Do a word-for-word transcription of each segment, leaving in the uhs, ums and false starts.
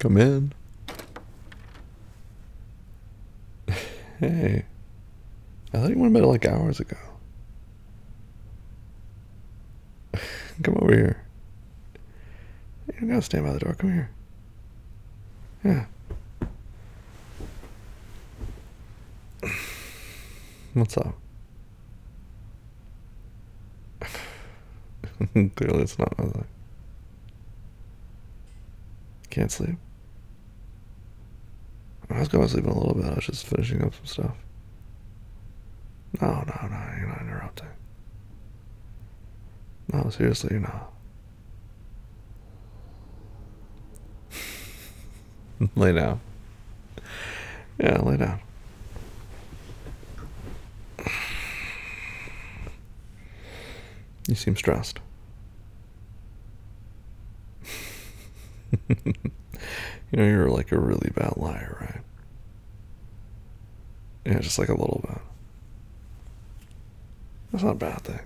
Come in. Hey. I thought you went to bed like hours ago. Come over here. You don't gotta stand by the door. Come here. Yeah. What's up? Clearly it's not nothing. Can't sleep? I was going to sleep in a little bit. I was just finishing up some stuff. No, no, no. You're not interrupting. No, seriously, you're not. Lay down. Yeah, lay down. You seem stressed. You know, you're like a really bad liar, right? Yeah, just like a little bit. That's not a bad thing.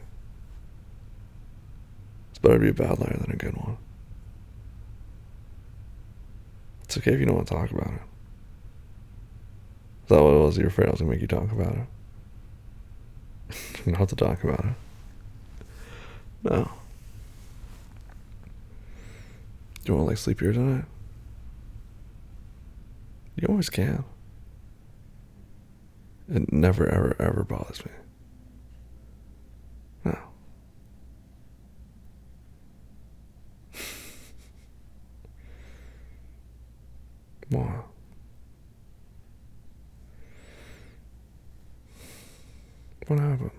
It's better to be a bad liar than a good one. It's okay if you don't want to talk about it. Is that what it was? You're afraid I was going to make you talk about it? You don't have to talk about it. No. Do you want to like sleep here tonight? You always can. It never, ever, ever bothers me. No. What? What happened?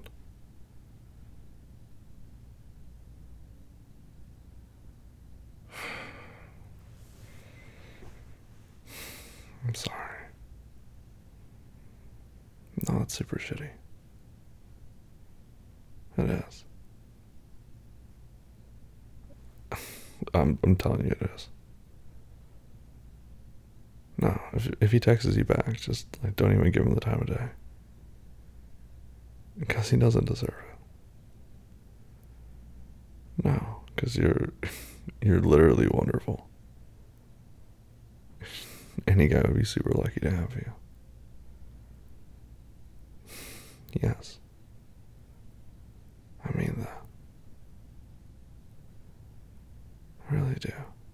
I'm sorry. No, it's super shitty. It is. I'm I'm telling you it is. No, if if he texts you back, just like don't even give him the time of day. Because he doesn't deserve it. No, because you're you're literally wonderful. Any guy would be super lucky to have you. Yes. I mean that. I really do.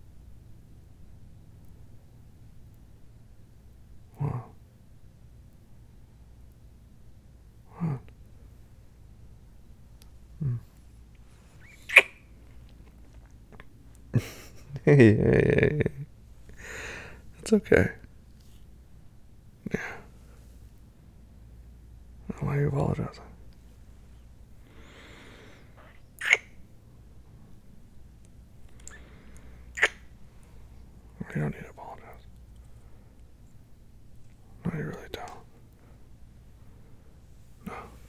What? What? Hmm. Hey, hey, hey, hey. It's okay. Yeah. Why are you apologizing? You don't need to apologize. No, you really don't. No.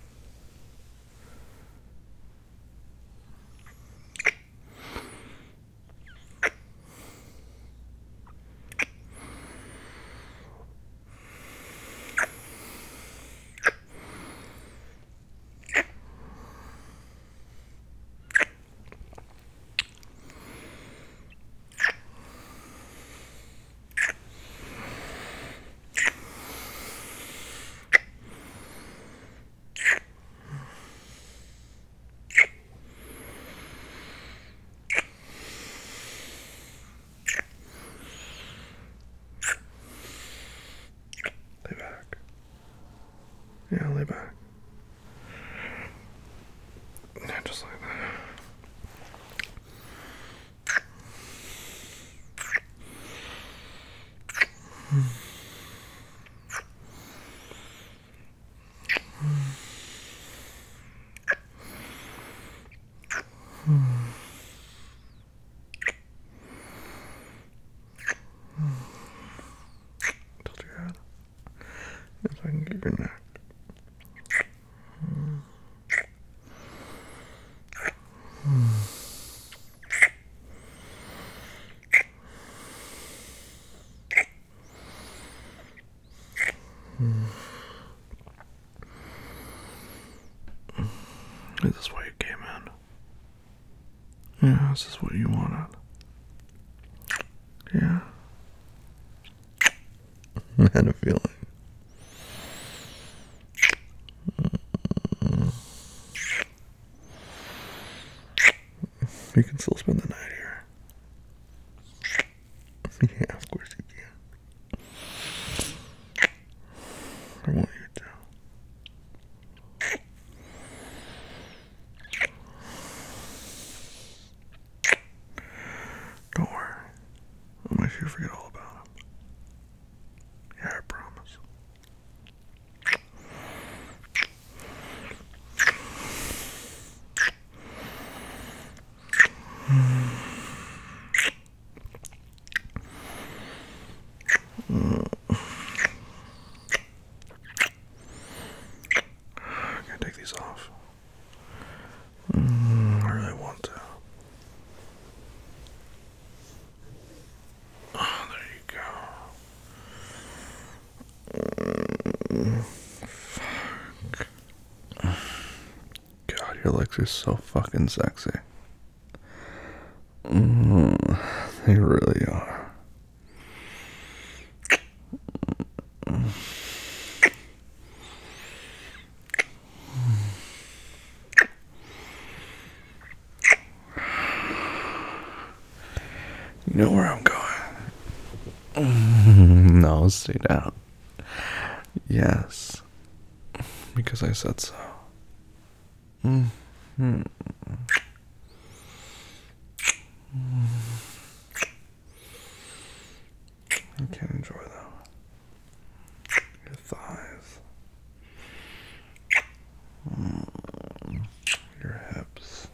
Lay back. Yeah, lay back. Yeah, just like that. Tilt your head. If I can get your neck. Is this why you came in? Yeah, this is what you wanted. Yeah. I had a feeling. You can still spend the night here. Yeah, of course you can. I want you to. Don't worry. I'll make sure you forget all about him. Yeah, I promise. I can't take these off. Mm, I really want to. Oh, there you go. Fuck. God, your legs are so fucking sexy. Mm, they really are. You know where I'm going? No, stay down. Yes, because I said so. Mm-hmm. You can't enjoy them. Your thighs. Mm. Your hips.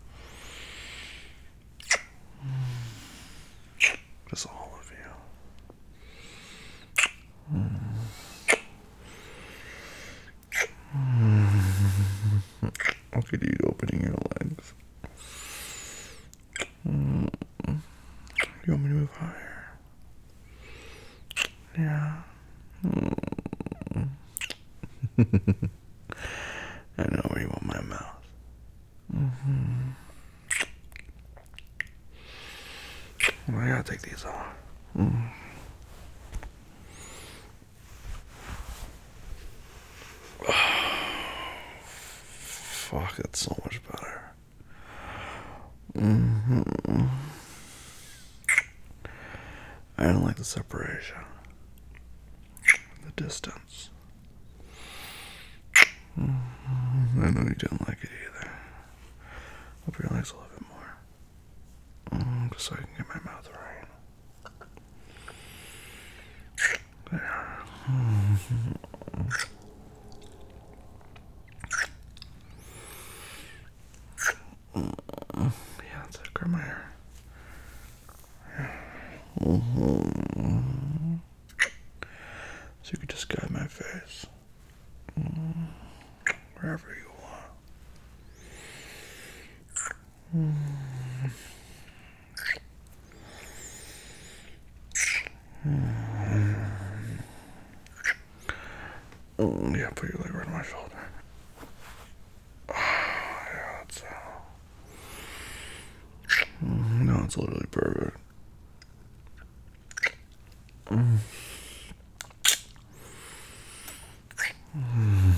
Mm. Just all of you. Mm. Mm. Look at you opening your legs. Mm. You want me to move higher? Yeah. Mm. I know where you want my mouth. Mm-hmm. Well, I gotta take these off. Mm. Fuck, that's so much better. Mm-hmm. I don't like the separation. The distance. Mm-hmm. I know you didn't like it either. Hope your legs a little bit more. Mm, just so I can get my mouth right. There. Mm-hmm. Yeah, that's it. Grab my hair. Mm-hmm. So you could just guide my face. Mm. Wherever you want. Mm. Mm. Mm, yeah, put your leg right on my shoulder. Oh, yeah, that's uh, mm, no, it's literally perfect. Mm. Mm.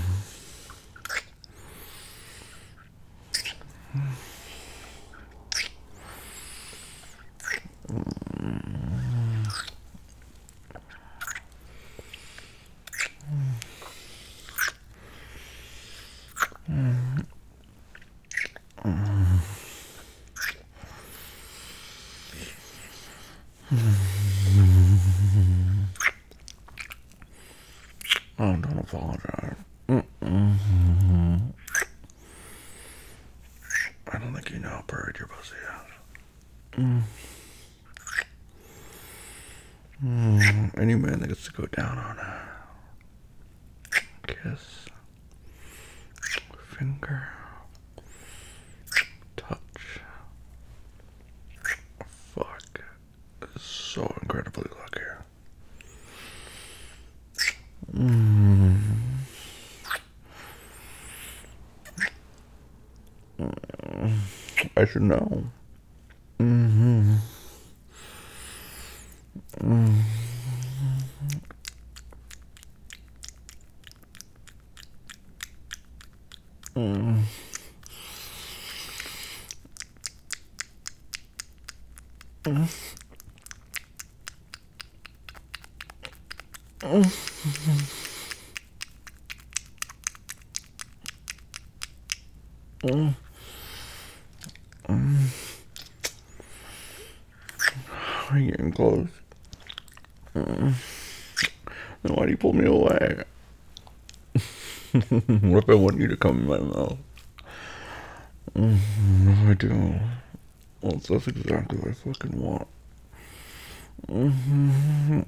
Oh, don't apologize. Mm-mm. I don't think you know how buried your pussy is. Mm. Mm. Any man that gets to go down on a kiss, finger, touch, fuck, is so incredibly lucky. Mm. I should know. Mm-hmm. Mm. Are you getting close? Then why do you pull me away? What if I want you to come in my mouth? Mm, I do. Well, that's exactly what I fucking want. Mm-hmm.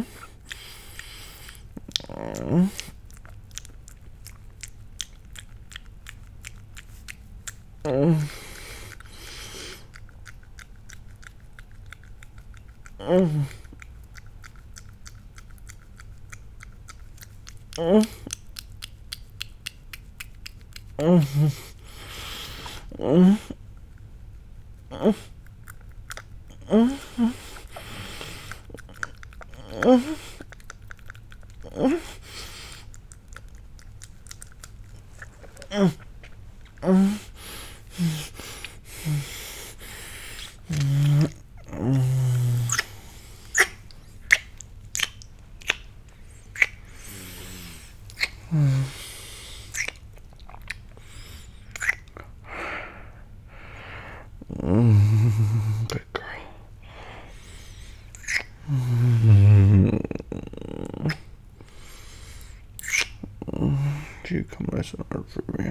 Good girl. Do you come nice and hard for me?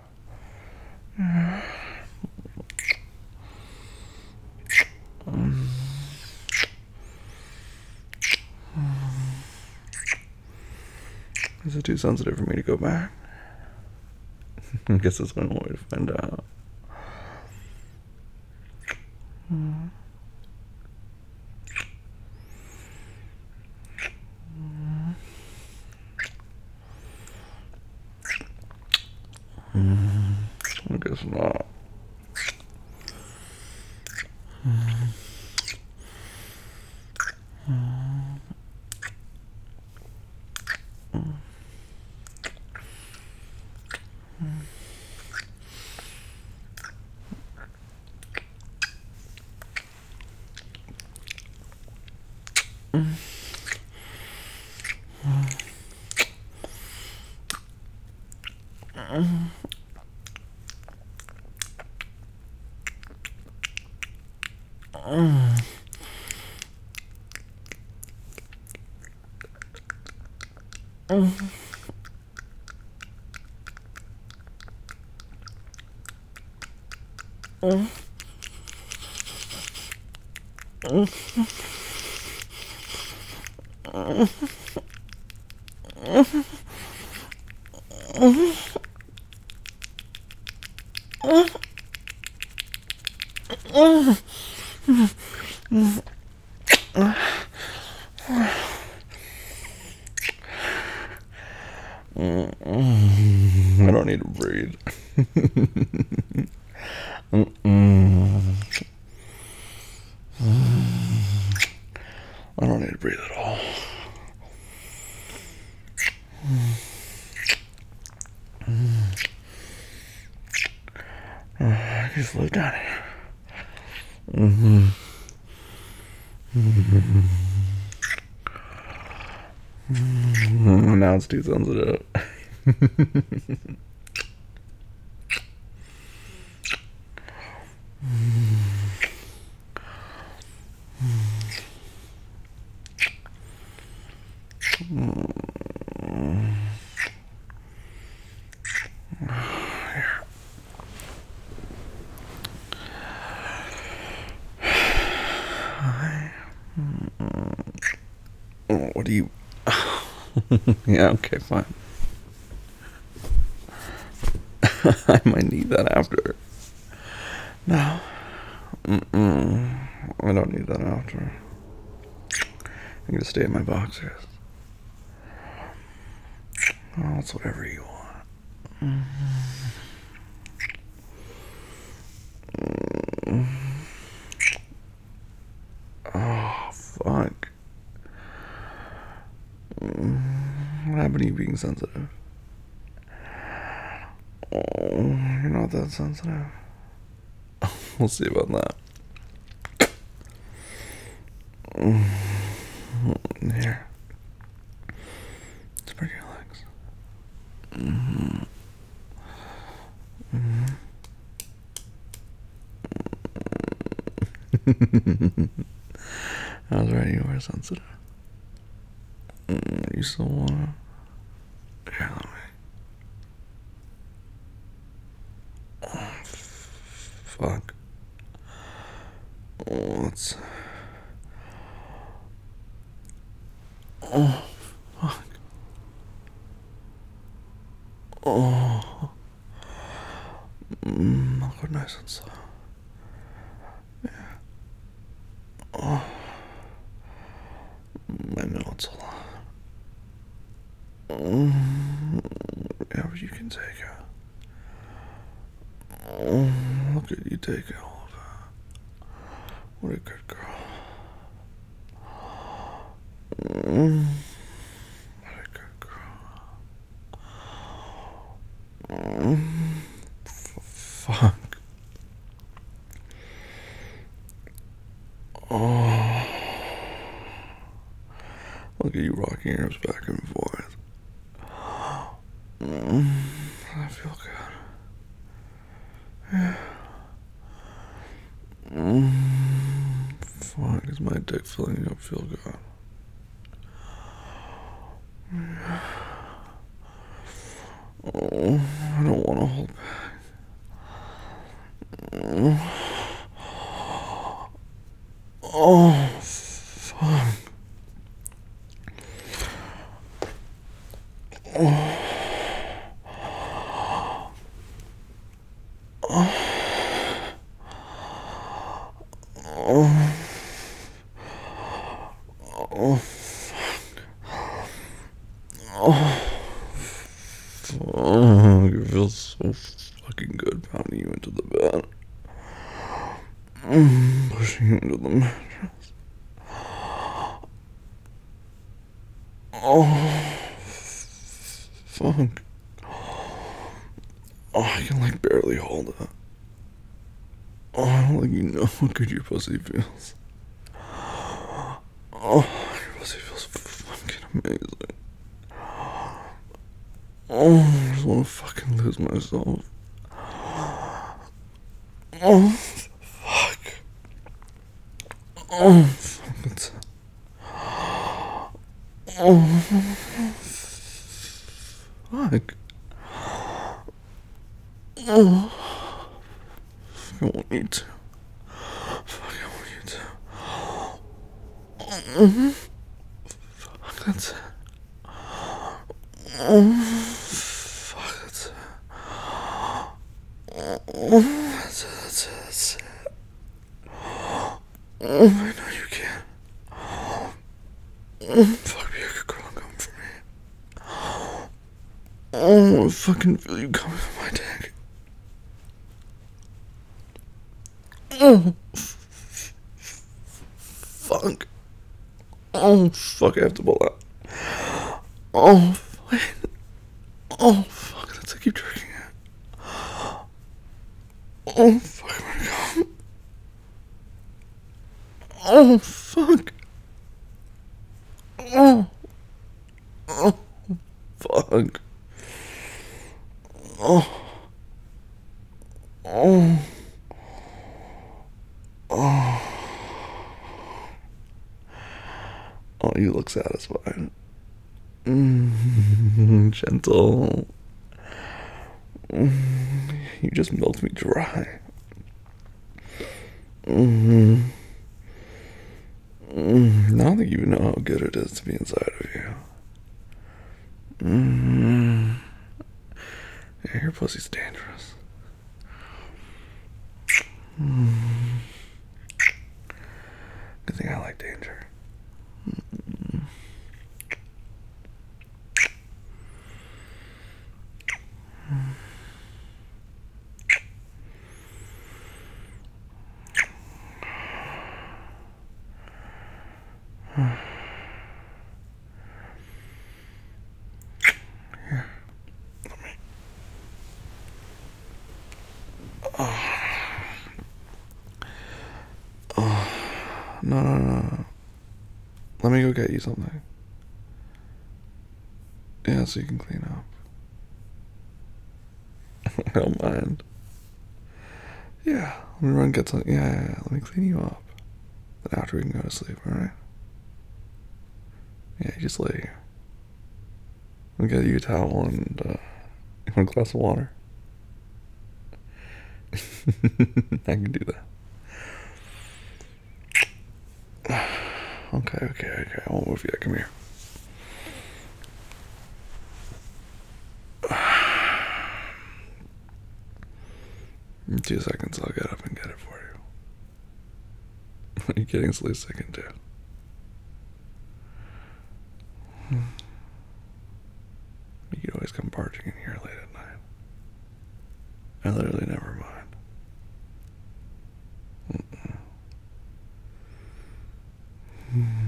Is it too sensitive for me to go back? I guess that's one way to find out. Mm. Mm. I guess not. Mm. Mm. Mm. Mm. I don't need to breathe. Mm-mm. I don't need to breathe at all. I just live down here. Mm-hmm. Mm-hmm. Now it's too sensitive. What do you... Yeah, okay, fine. I might need that after. No. Mm-mm. I don't need that after. I'm gonna stay in my boxers. Oh, it's whatever you want. Mm-hmm. Mm-hmm. Oh, fuck. What happened to you being sensitive? Oh, you're not that sensitive. We'll see about that. Here. Spread your legs. Mm-hmm. Mm-hmm. I was right, you were sensitive. Mm, you still wanna? Here, let me. Oh, fuck. Oh, it's. Oh, fuck. Oh. Mm, I'll go nice and slow. Yeah. Oh. I know it's a lot. Mm, yeah, but you can take it. Oh, look at you take all of it. What a good girl. Mm, what a good girl. Mm, f- fuck. Oh. Look at you rocking yours back and forth. Mm, I feel good. Yeah. Mm, fuck, is my dick filling up feel good? Oh, I don't want to hold back. Oh, fuck. Oh. Oh. Oh. Oh. Oh, it feels so fucking good pounding you into the bed. Mm, pushing you into the mattress. Oh, fuck. Oh, I can like barely hold it. Oh, I don't think you know how good your pussy feels. Oh, your pussy feels fucking amazing. Oh, I just want to fucking lose myself. Oh, fuck. Oh, fuck. It's, oh, fuck. Oh, I want you to. Fuck, I want you to. Mm-hmm. Fuck, that's it. Oh, fuck, that's it. Oh, that's it, that's it, that's it. Oh, I know you can. Oh, fuck, be a good girl and come for me. Oh, I fucking feel you coming for my dick. Oh, fuck. Oh, fuck, I have to pull out. Oh, wait. Oh, fuck, that's I keep jerking it. Oh, fuck, I'm gonna go. Oh, fuck. Oh, oh, fuck. Oh, oh, oh. Oh, you look satisfied. Mm, gentle. Mm, you just milked me dry. Mm, mm, now that you know how good it is to be inside of you. Mm, yeah, your pussy's dangerous. Mm, good thing I like danger. Mm. Here, let me. Oh. Oh. No, no, no. Let me go get you something. Yeah, so you can clean up. I don't mind. Yeah, let me run get some. Yeah, yeah, yeah, let me clean you up. Then after we can go to sleep, alright? Yeah, you just lay here. I'll get you a towel and uh, you want a glass of water? I can do that. Okay, okay, okay. I won't move yet. Come here. In two seconds, I'll get up and get it for you. Are you getting sleep second too? You could always come barging in here late at night. I literally never mind. Mm-mm.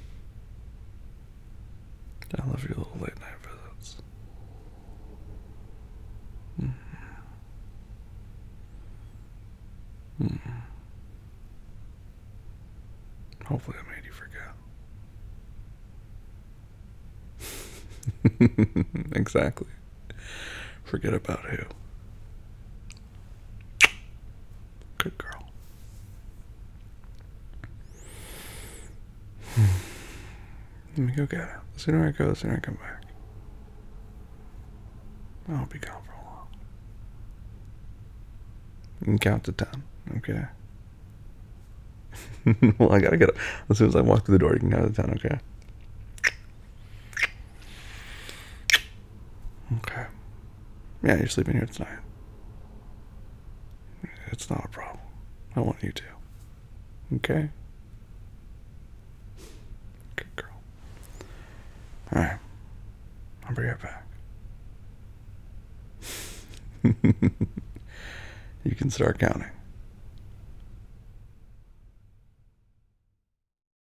I love your little late night visits. Mm-hmm. Mm-hmm. Hopefully I made you forget. Exactly. Forget about who? Good girl. Let me go get it. The sooner I go, the sooner I come back. I'll be gone for a while. You can count to ten, okay? Well, I gotta get up. As soon as I walk through the door, you can count to ten, okay? Okay. Yeah, you're sleeping here tonight. It's not a problem. I want you to. Okay? Good girl. Alright. I'll bring it back. You can start counting.